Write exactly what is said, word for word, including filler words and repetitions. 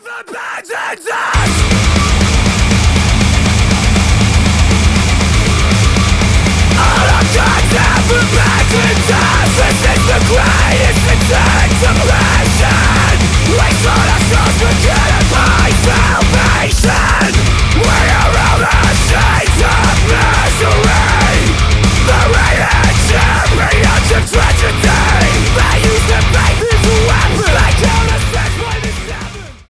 abandons us. All our gods have abandoned us. This is the greatest return to passion. We sold our souls for good and my salvation.